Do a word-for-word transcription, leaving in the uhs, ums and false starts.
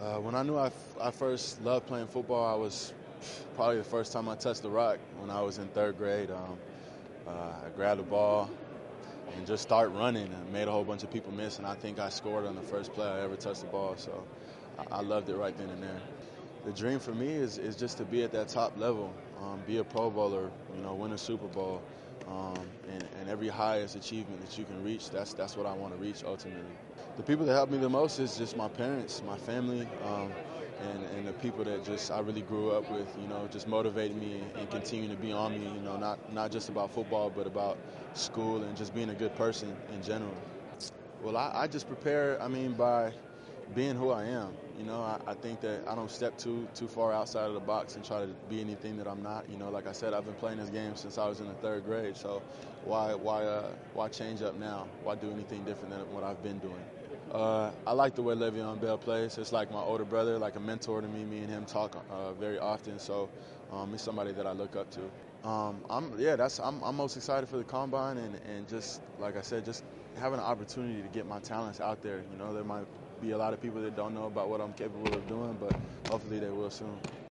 Uh, when I knew I, f- I first loved playing football, I was probably the first time I touched the rock when I was in third grade. Um, uh, I grabbed the ball and just start running and made a whole bunch of people miss, and I think I scored on the first play I ever touched the ball. So I, I loved it right then and there. The dream for me is, is just to be at that top level, um, be a Pro Bowler, you know, win a Super Bowl, um, and, and every highest achievement that you can reach. That's that's what I want to reach ultimately. The people that help me the most is just my parents, my family, um, and, and the people that just I really grew up with. You know, just motivated me and, and continue to be on me. You know, not not just about football, but about school and just being a good person in general. Well, I, I just prepare. I mean, by being who I am. You know, I, I think that I don't step too too far outside of the box and try to be anything that I'm not. You know, like I said, I've been playing this game since I was in the third grade. So why why uh, why change up now? Why do anything different than what I've been doing? Uh, I like the way Le'Veon Bell plays. It's like my older brother, like a mentor to me. Me and him talk uh, very often. So um, he's somebody that I look up to. Um, I'm yeah, that's I'm, I'm most excited for the combine and, and just like I said, just having an opportunity to get my talents out there. You know, there might be a lot of people that don't know about what I'm capable of doing, but hopefully they will soon.